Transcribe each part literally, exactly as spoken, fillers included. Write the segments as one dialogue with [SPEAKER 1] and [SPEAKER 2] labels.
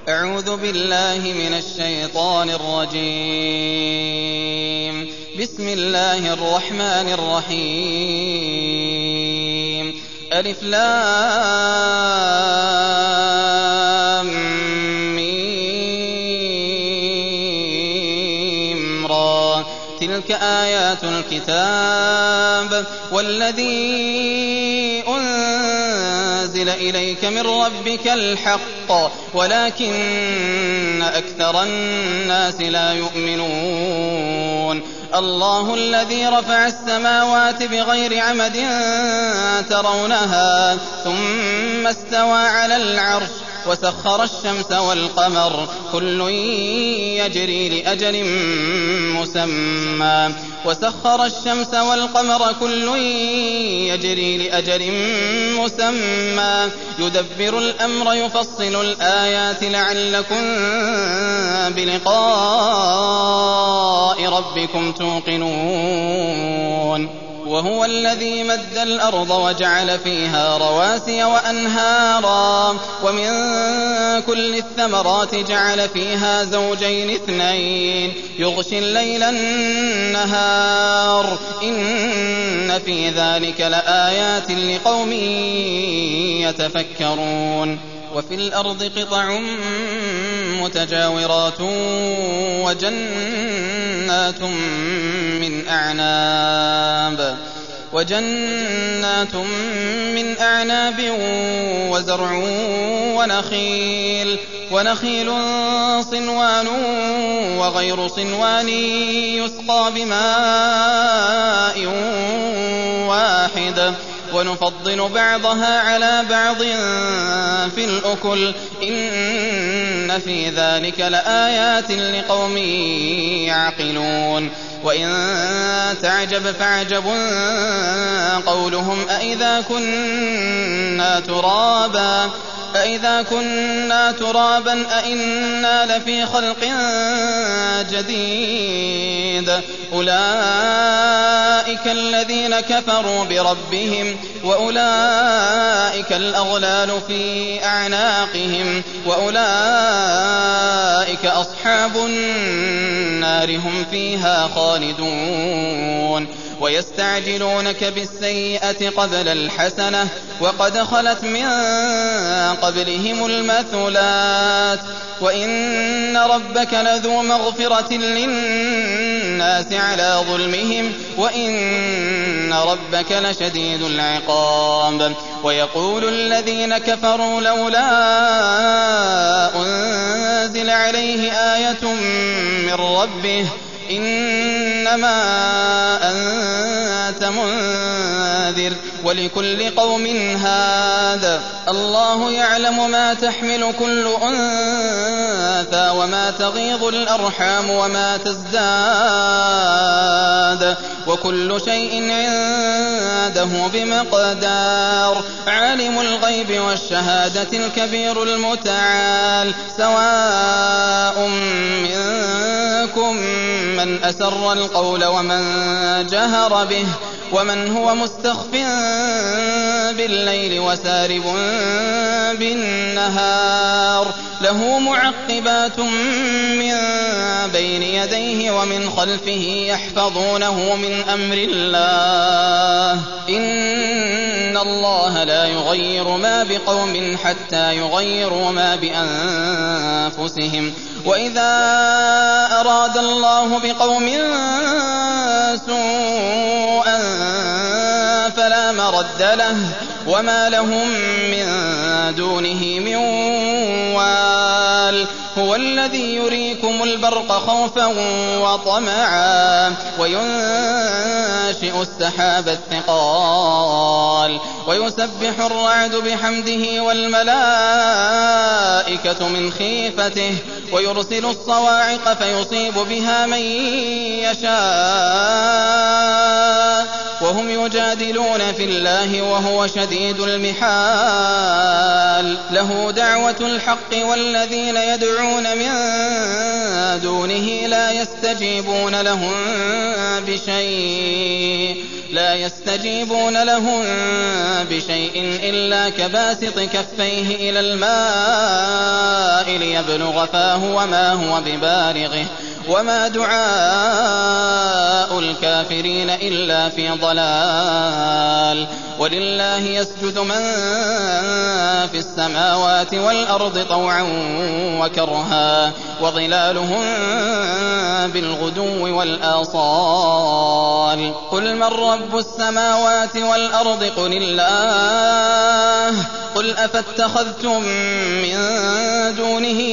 [SPEAKER 1] أعوذ بالله من الشيطان الرجيم. بسم الله الرحمن الرحيم. ألف لام ميم را تلك آيات الكتاب والذي أنزل إليك من ربك الحق ولكن أكثر الناس لا يؤمنون. الله الذي رفع السماوات بغير عمد ترونها ثم استوى على العرش وسخر الشمس والقمر كل يجري لأجل مسمى وسخر الشمس والقمر كل يجري لأجل مسمى يدبر الأمر يفصل الآيات لعلكم بلقاء ربكم توقنون. وهو الذي مد الأرض وجعل فيها رواسي وأنهارا ومن كل الثمرات جعل فيها زوجين اثنين يغشي الليل النهار إن في ذلك لآيات لقوم يتفكرون. وفي الأرض قطع متجاورات وجنات من أعناب وجنات من أعناب وزرع ونخيل ونخيل صنوان وغير صنوان يسقى بماء واحد ونفضل بعضها على بعض في الأكل إن في ذلك لآيات لقوم يعقلون. وإن تعجب فعجب قولهم أإذا كنا ترابا أإذا كنا ترابا أإنا لفي خلق جديد أولئك الذين كفروا بربهم وأولئك الأغلال في أعناقهم وأولئك أصحاب النار هم فيها خالدون. ويستعجلونك بالسيئة قبل الحسنة وقد خلت من قبلهم المثلات وإن ربك لذو مغفرة للناس على ظلمهم وإن ربك لشديد العقاب. ويقول الذين كفروا لولا أنزل عليه آية من ربه إنما أنت منذر ولكل قوم هاد الله يعلم ما تحمل كل أنثى وما تغيض الأرحام وما تزداد وكل شيء عنده بمقدار. عالم الغيب والشهادة الكبير المتعال سواء منكم من أسر القول ومن جهر به ومن هو مستخف بالليل وسارب بالنهار له معقبات من بين يديه ومن خلفه يحفظونه من أمر الله إن الله لا يغير ما بقوم حتى يغيروا ما بأنفسهم وإذا أراد الله بقوم سوءا فلا مرد له وما لهم من دونه من وال. هو الذي يريكم البرق خوفا وطمعا وينشئ السحاب الثقال ويسبح الرعد بحمده والملائكة من خيفته ويرسل الصواعق فيصيب بها من يشاء وهم يجادلون في الله وهو شديد المحال. له دعوة الحق والذين يدعون من دونه لا يستجيبون لهم بشيء لا يستجيبون لهم بشيء إلا كباسط كفيه إلى الماء ليبلغ فاه وما هو ببالغه وما دعاء الكافرين إلا في ضلال ولله يسجد من في السماوات والأرض طوعا وكرها وظلالهم بالغدو والآصال قل من رب السماوات والأرض قل الله قل أفاتخذتم من دونه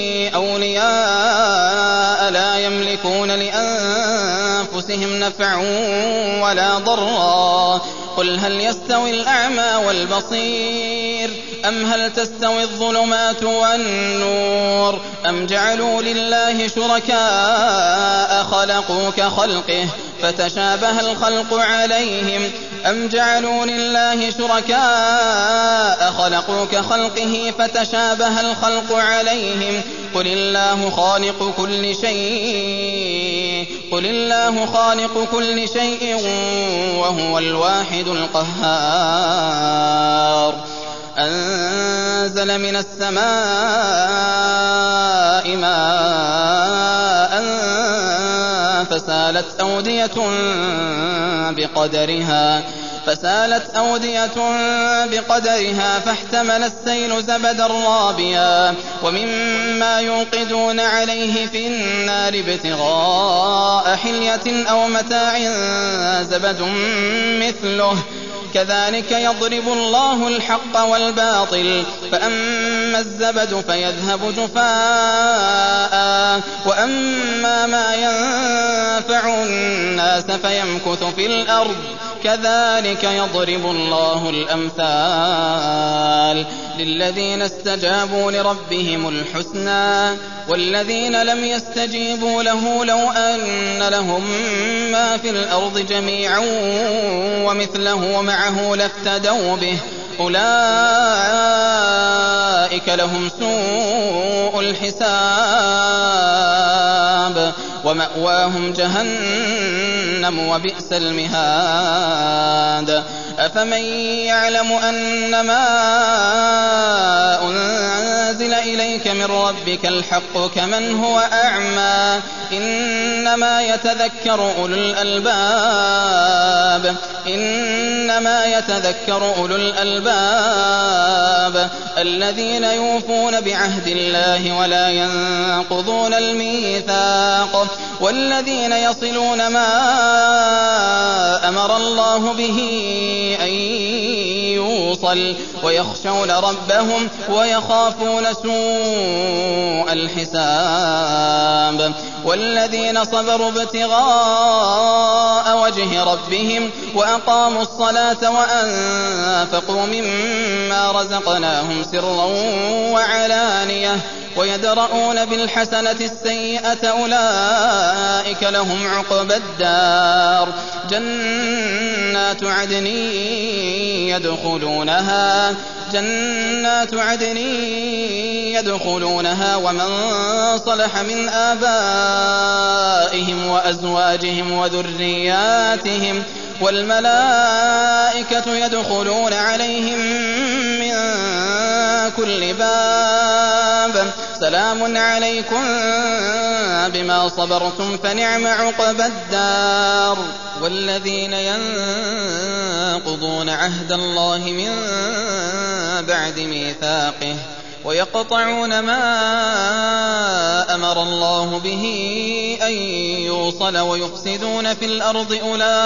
[SPEAKER 1] أولياء لا يملكون لأنفسهم نفعا ولا ضرا قل هل يستوي الأعمى والبصير أم هل تستوي الظلمات والنور أم جعلوا لله شركاء خلقوا كخلقه فتشابه الخلق عليهم أم جعلوا لله شركاء خلقوا كخلقه فتشابه الخلق عليهم قل الله خالق كل شيء قل الله خالق كل شيء وهو الواحد القهار أنزل من السماء ماء فسالت أودية بقدرها فسالت أودية بقدرها فاحتمل السيل زبدا رابيا ومما يوقدون عليه في النار ابتغاء حلية أو متاع زبد مثله كذلك يضرب الله الحق والباطل فأما الزبد فيذهب جفاء وأما ما ينفع الناس فيمكث في الأرض كذلك يضرب الله الأمثال للذين استجابوا لربهم الحسنى والذين لم يستجيبوا له لو أن لهم ما في الأرض جميعا ومثله معه لافتدوا به أولئك لهم سوء الحساب ومأواهم جهنم وبئس المهاد أفمن يعلم أنما أنزل إليك من ربك الحق كمن هو أعمى إنما يتذكر أولو الألباب إنما يتذكر أولو الألباب الذين يوفون بعهد الله ولا ينقضون الميثاق والذين يصلون ما أمر الله به أن يوصل ويخشون ربهم ويخافون سوء الحساب والذين صبروا ابتغاء وجه ربهم وأقاموا الصلاة وأنفقوا مما رزقناهم سرا وعلانية ويدرؤون بالحسنة السيئة أولئك لهم عقبى الدار جنات عدن يدخلونها جنات عدن يدخلونها ومن صلح من آبائهم وأزواجهم وذرياتهم والملائكة يدخلون عليهم من كل باب سلام عليكم بما صبرتم فنعم عقبى الدار والذين ينقضون عهد الله من بعد ميثاقه ويقطعون ما أمر الله به أن يوصل ويفسدون في الأرض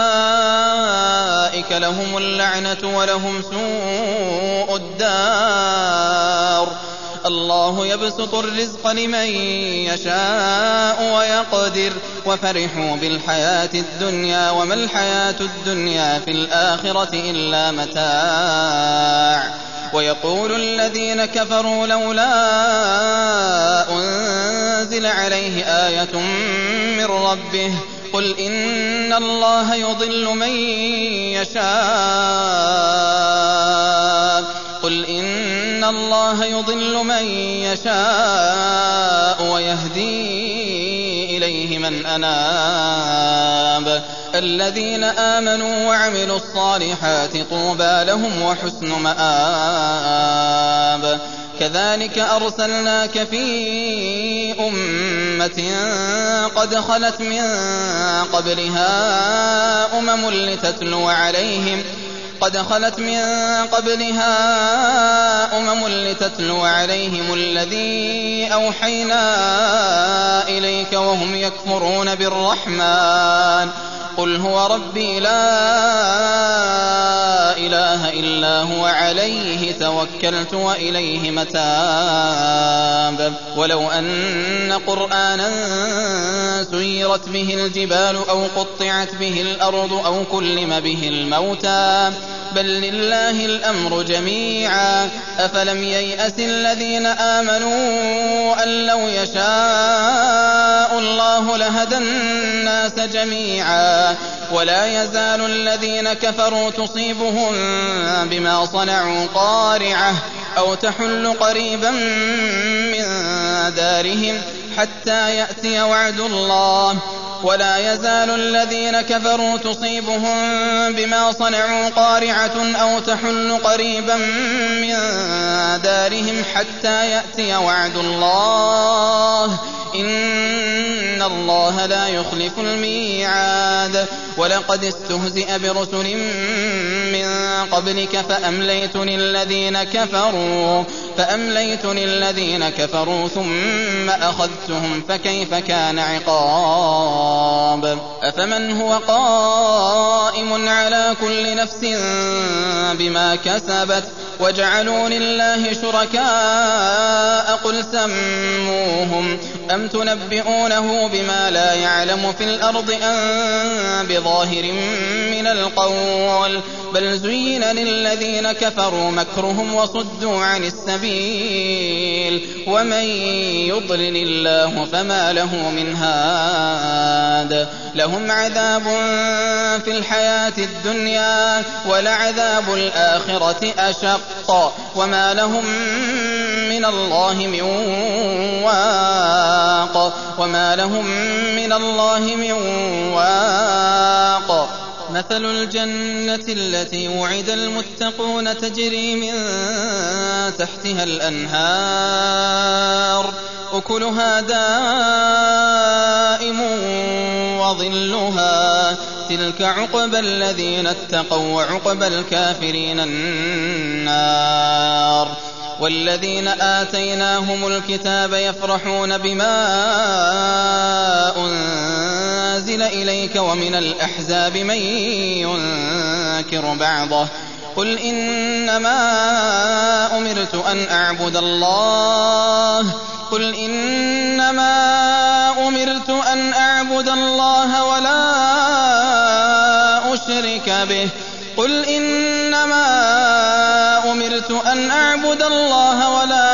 [SPEAKER 1] أولئك لهم اللعنة ولهم سوء الدار الله يبسط الرزق لمن يشاء ويقدر وفرحوا بالحياة الدنيا وما الحياة الدنيا في الآخرة إلا متاع ويقول الذين كفروا لولا أنزل عليه آية من ربه قل إن الله يضل من يشاء قل إن الله يضل من يشاء ويهدي إليه من أناب الذين آمنوا وعملوا الصالحات طوبى لهم وحسن مآب كذلك أرسلناك في أمة قد خلت من قبلها أمم لتتلو عليهم قد خلت من قبلها أمم لتتلو عليهم الذي أوحينا إليك وهم يكفرون بالرحمن قل هو ربي لا إله إلا هو عليه توكلت وإليه متاب ولو أن قرآنا سيرت به الجبال أو قطعت به الأرض أو كلم به الموتى بل لله الأمر جميعا أفلم ييأس الذين آمنوا أن لو يشاء الله لهدى الناس جميعا ولا يزال الذين كفروا تصيبهم بما صنعوا قارعة أو تحل قريبا من دارهم حتى يأتي وعد الله ولا يزال الذين كفروا تصيبهم بما صنعوا قارعة أو تحل قريبا من دارهم حتى يأتي وعد الله إن الله لا يخلف الميعاد ولقد استهزئ برسل من قبلك فأمليت للذين كفروا فأمليت للذين كفروا ثم أخذتهم فكيف كان عقاب أفمن هو قائم على كل نفس بما كسبت وجعلوا لله شركاء قل سموهم أم تنبئونه بما لا يعلم في الأرض أم بظاهر من القول بل زين للذين كفروا مكرهم وصدوا عن السبيل ومن يضلل الله فما له من هاد لهم عذاب في الحياة الدنيا ولعذاب الآخرة أشق وما لهم من الله من واق وما لهم من الله من واق مثل الجنة التي وعد المتقون تجري من تحتها الأنهار أكلها دائم وظلها تلك عقبى الذين اتقوا وعقبى الكافرين النار والذين آتيناهم الكتاب يفرحون بما أنزل إليك ومن الأحزاب من ينكر بعضه قل إنما أمرت أن أعبد الله قل إنما أمرت أن أعبد الله ولا أشرك به قل إنما أمرت أن أعبد الله ولا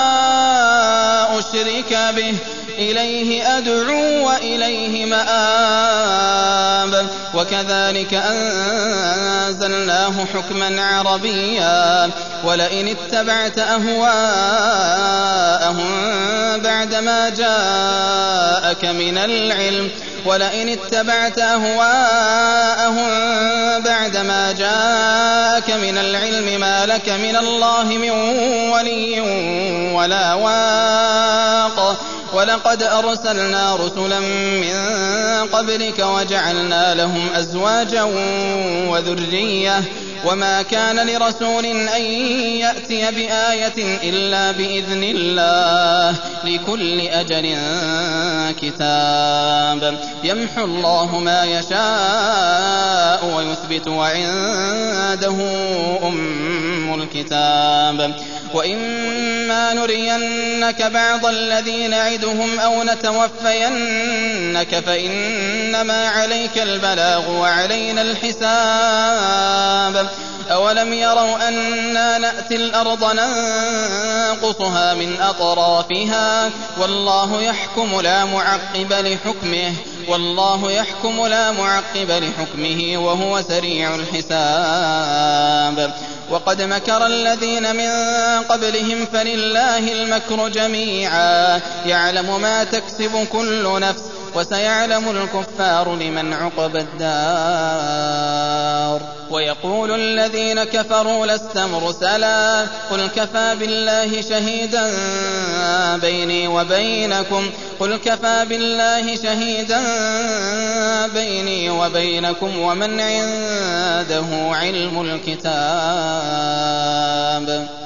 [SPEAKER 1] أشرك به إليه أدعو وإليه مآب وكذلك أنزلناه حكما عربيا ولئن اتبعت أهواءهم بعدما جاءك من العلم ولئن اتبعت أهواءهم بعدما جاءك من العلم ما لك من الله من ولي ولا واق ولقد أرسلنا رسلا من قبلك وجعلنا لهم أزواجا وذرية وما كان لرسول أن يأتي بآية إلا بإذن الله لكل أجل كتاب يمحو الله ما يشاء ويثبت وعنده أم الكتاب وإما نرينك بعض الذي نعدهم أو نتوفينك فإنما عليك البلاغ وعلينا الحساب أولم يروا أنا نأتي الأرض ننقصها من أطرافها والله يحكم لا معقب لحكمه والله يحكم لا معقب لحكمه وهو سريع الحساب وقد مكر الذين من قبلهم فلله المكر جميعا يعلم ما تكسب كل نفس وسيعلم الكفار لمن عقبى الدار. ويقول الذين كفروا لست مرسلا قل كفى بالله شهيدا بيني وبينكم قل كفى بالله شهيدا بيني وبينكم ومن عنده علم الكتاب.